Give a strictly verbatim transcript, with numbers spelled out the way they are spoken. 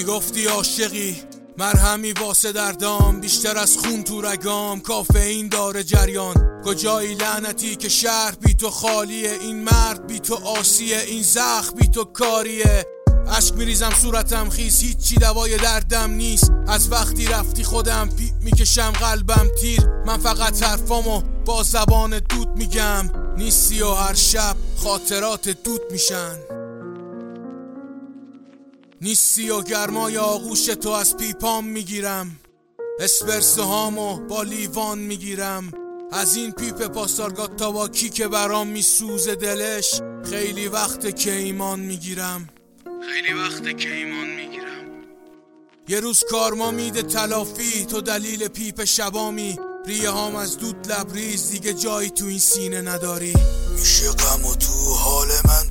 میگفتی عاشقی مرهمی واسه دردام، بیشتر از خون تو رگام کافئین داره جریان. کجایی لعنتی که شهر بی تو خالیه، این مرد بی تو آسیه، این زخم بی تو کاریه. عشق میریزم صورتم خیس، هیچی دوای دردم نیست. از وقتی رفتی خودم پیپ میکشم قلبم تیر. من فقط حرفامو با زبان دود میگم، نیستی و هر شب خاطرات دود میشن. نیستی و گرمای آغوش تو از پیپام میگیرم، اسپرسو هامو با لیوان میگیرم. از این پیپ پاسارگاد تا با کی که برام میسوزه دلش، خیلی وقت که ایمان میگیرم، خیلی وقت که ایمان میگیرم. یه روز کارما میده تلافی، تو دلیل پیپ شبامی. ریه هام از دود لبریز، دیگه جایی تو این سینه نداری. میشه غم و تو حال من